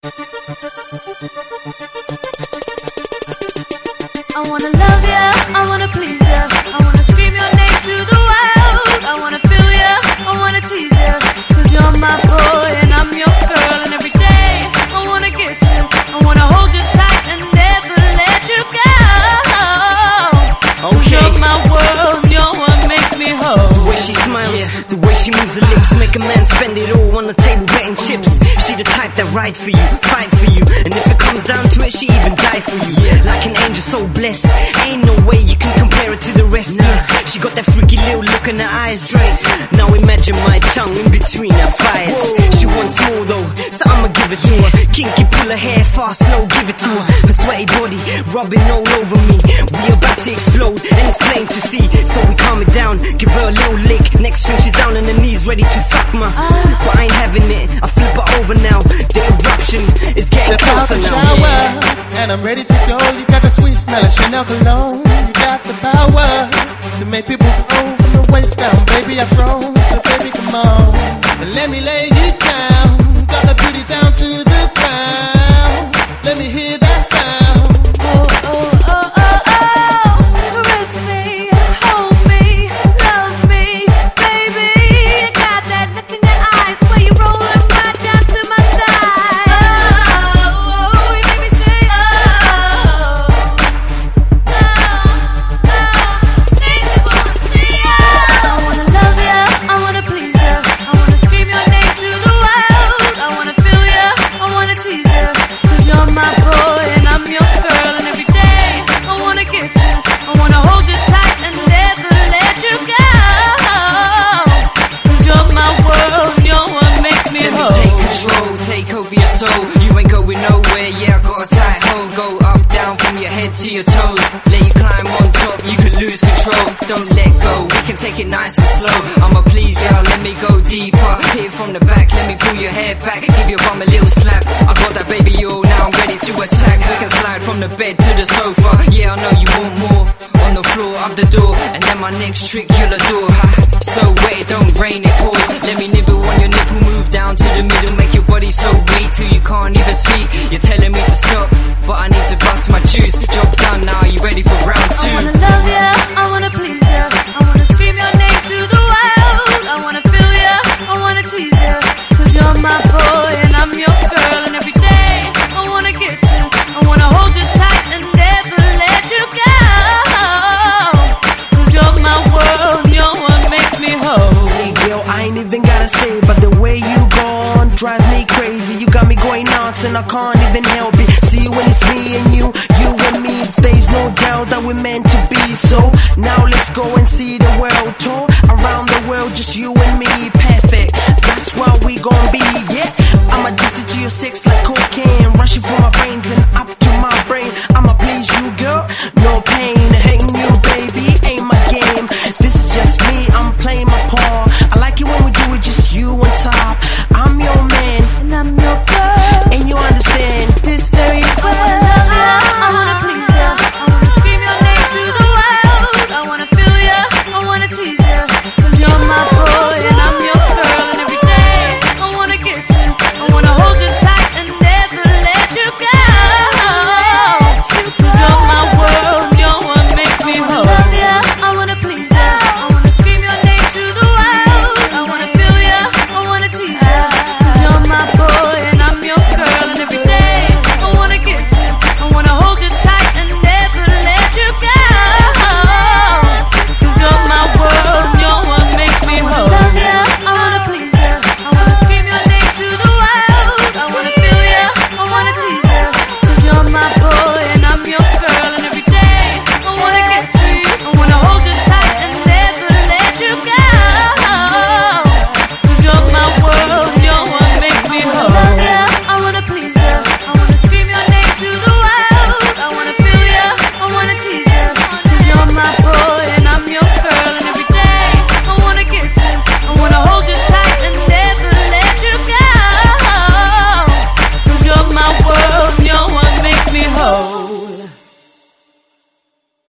I wanna love ya, I wanna please ya, I wanna scream your name to the world. I wanna feel ya, I wanna tease ya, 'cause you're my boy and I'm your girl. And every day I wanna get you, I wanna hold you tight and never let you go. You're my world, you're what makes me whole. The way she smiles, the way she moves her lips, make a man spend it all on the table betting chips. She the type that ride for you, fight for you, and if it comes down to it, she even die for you. Like an angel so blessed, ain't no way you can compare it to the rest. She got that freaky little look in her eyes. Now imagine my tongue in between her thighs. She wants more though, so I'ma give it to her. Kinky, pull her hair fast, slow, give it to her. Her sweaty body rubbing all over me. We about to explode and it's plain to see, so we calm it down, give her a little lick. Next thing she's down on her knees, ready to suck my. But I ain't having it, I flip her over now. The eruption is getting closer now. Shower, and I'm ready to go. You got the sweet smell of Chanel cologne. You got the power to make people go from the waist down. Baby, I've grown, so baby, come on and let me lay you down. Got the beauty down to the ground. Let me hear that sound. Oh, oh, oh, oh, oh. Caress me, hold me, love me, baby. I got that look in your eyes where you rolling right down to my thighs. Oh, you make me say oh, oh, oh. Make me wanna say oh. I wanna love ya, I wanna please ya, I wanna scream your name to the world. I wanna feel ya, I wanna tease ya, 'cause you're my boy and I'm your girl. And every day I wanna get you, I wanna hold you tight and never let you go. 'Cause you're my world, you're what makes me Let me whole. take control, take over your soul. You ain't going nowhere, yeah, I got a tight hold. Go up, down, from your head to your toes. Let you climb on top, you can lose control. Don't let go, we can take it nice and slow. I'ma please ya, let me go deeper. Hit it from the back, let me pull your hair back. Give your bum a little slap. I got that baby oil, now I'm ready to attack. We can slide from the bed to the sofa. Yeah, I know you want more. On the floor of the door, and then my next trick you'll adore. Ha, so wait, don't rain it, pause. Let me nibble on your nipple, move down to the middle. Make your body so weak till you can't even speak. You're telling me to stop, but I need to bust my juice. Job done now, you ready for round I two? wanna love ya, I wanna please ya, I wanna scream your name to the world. I wanna feel ya, I wanna tease ya, 'cause you're my boy and I'm your girl. And every day I wanna get you, I wanna hold you tight and never let you go. 'Cause you're my world, you're what makes me whole. See, girl, I ain't even gotta say, but the way you go on drive me crazy. You got me going nuts and I can't even help it. See, when it's me and you and me, there's no doubt that we're meant to be. So now let's go and see the world tour around the world, just you and me, perfect. That's what we gon' be. Yeah, I'm addicted to your sex like cocaine, rushing for my brains and up